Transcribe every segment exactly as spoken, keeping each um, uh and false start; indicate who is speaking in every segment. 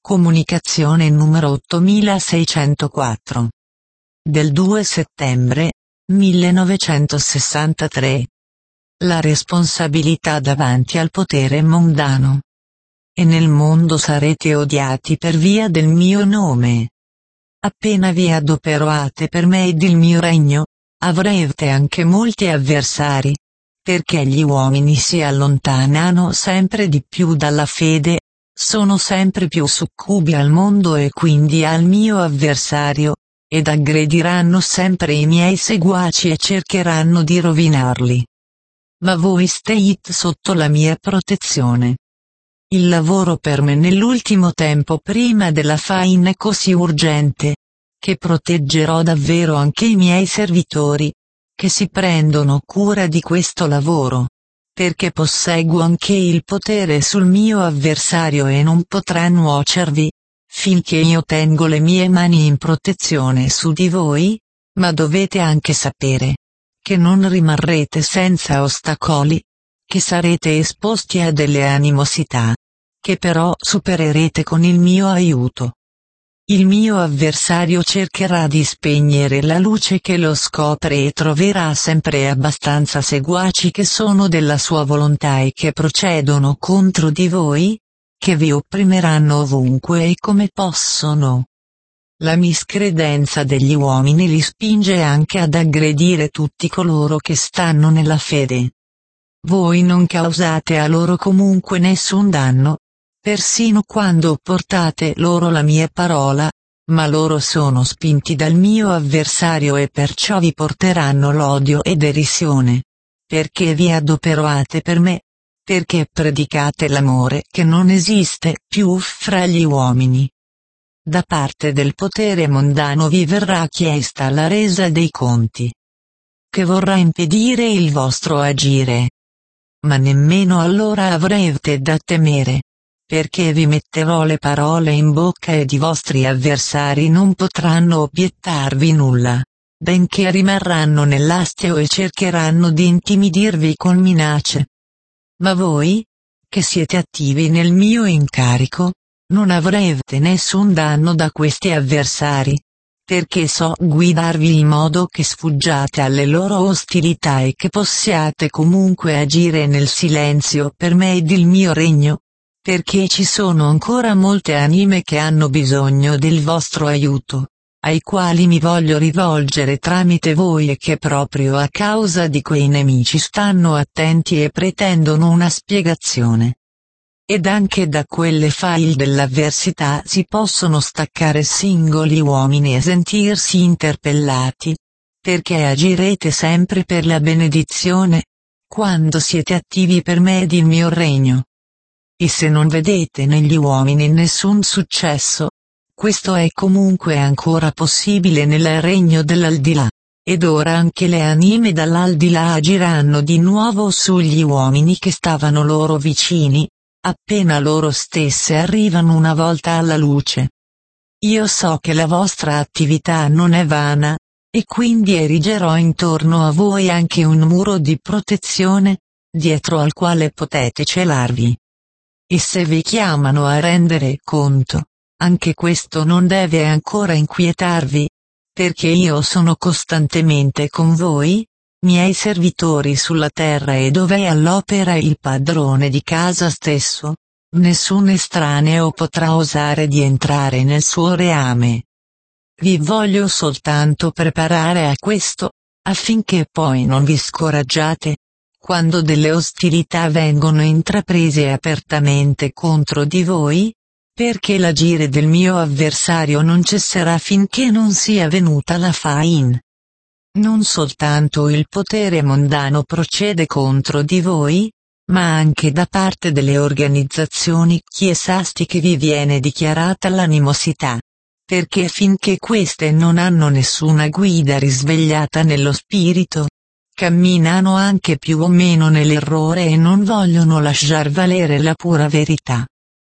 Speaker 1: Comunicazione numero ottomilaseicentoquattro. Del due settembre millenovecentosessantatré. La responsabilità davanti al potere mondano. E nel mondo sarete odiati per via del mio nome. Appena vi adoperate per me ed il mio regno, avrete anche molti avversari, perché gli uomini si allontanano sempre di più dalla fede, sono sempre più succubi al mondo e quindi al mio avversario, ed aggrediranno sempre i miei seguaci e cercheranno di rovinarli. Ma voi state sotto la mia protezione. Il lavoro per me nell'ultimo tempo prima della fine è così urgente, che proteggerò davvero anche i miei servitori, che si prendono cura di questo lavoro, perché posseggo anche il potere sul mio avversario e non potrà nuocervi, finché io tengo le mie mani in protezione su di voi, ma dovete anche sapere che non rimarrete senza ostacoli, che sarete esposti a delle animosità, che però supererete con il mio aiuto. Il mio avversario cercherà di spegnere la luce che lo scopre e troverà sempre abbastanza seguaci che sono della sua volontà e che procedono contro di voi, che vi opprimeranno ovunque e come possono. La miscredenza degli uomini li spinge anche ad aggredire tutti coloro che stanno nella fede. Voi non causate a loro comunque nessun danno, persino quando portate loro la mia parola, ma loro sono spinti dal mio avversario e perciò vi porteranno l'odio e derisione. Perché vi adoperate per me? Perché predicate l'amore che non esiste più fra gli uomini. Da parte del potere mondano vi verrà chiesta la resa dei conti, che vorrà impedire il vostro agire. Ma nemmeno allora avrete da temere, perché vi metterò le parole in bocca ed i vostri avversari non potranno obiettarvi nulla, benché rimarranno nell'astio e cercheranno di intimidirvi con minacce. Ma voi, che siete attivi nel mio incarico, non avrete nessun danno da questi avversari, perché so guidarvi in modo che sfuggiate alle loro ostilità e che possiate comunque agire nel silenzio per me ed il mio regno, perché ci sono ancora molte anime che hanno bisogno del vostro aiuto, ai quali mi voglio rivolgere tramite voi e che proprio a causa di quei nemici stanno attenti e pretendono una spiegazione. Ed anche da quelle faille dell'avversità si possono staccare singoli uomini e sentirsi interpellati, perché agirete sempre per la benedizione, quando siete attivi per me ed il mio regno. E se non vedete negli uomini nessun successo, questo è comunque ancora possibile nel regno dell'aldilà, ed ora anche le anime dall'aldilà agiranno di nuovo sugli uomini che stavano loro vicini, appena loro stesse arrivano una volta alla luce. Io so che la vostra attività non è vana, e quindi erigerò intorno a voi anche un muro di protezione, dietro al quale potete celarvi. E se vi chiamano a rendere conto, anche questo non deve ancora inquietarvi, perché io sono costantemente con voi, miei servitori sulla terra e dove è all'opera il padrone di casa stesso, nessun estraneo potrà osare di entrare nel suo reame. Vi voglio soltanto preparare a questo, affinché poi non vi scoraggiate, quando delle ostilità vengono intraprese apertamente contro di voi, perché l'agire del mio avversario non cesserà finché non sia venuta la fine. Non soltanto il potere mondano procede contro di voi, ma anche da parte delle organizzazioni chiesastiche vi viene dichiarata l'animosità, perché finché queste non hanno nessuna guida risvegliata nello spirito, camminano anche più o meno nell'errore e non vogliono lasciar valere la pura verità.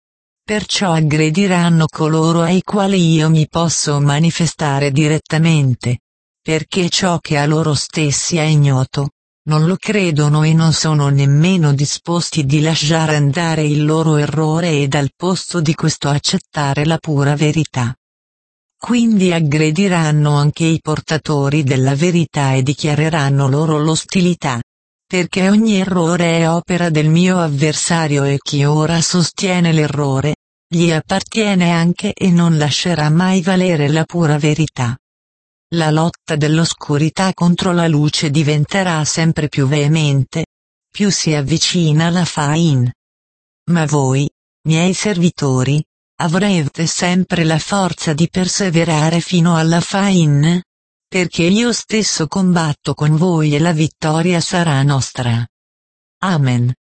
Speaker 1: Perciò aggrediranno coloro ai quali io mi posso manifestare direttamente, perché ciò che a loro stessi è ignoto, non lo credono e non sono nemmeno disposti di lasciare andare il loro errore ed al posto di questo accettare la pura verità. Quindi aggrediranno anche i portatori della verità e dichiareranno loro l'ostilità. Perché ogni errore è opera del mio avversario e chi ora sostiene l'errore, gli appartiene anche e non lascerà mai valere la pura verità. La lotta dell'oscurità contro la luce diventerà sempre più veemente, più si avvicina la fin. Ma voi, miei servitori, avrete sempre la forza di perseverare fino alla fin? Perché io stesso combatto con voi e la vittoria sarà nostra. Amen.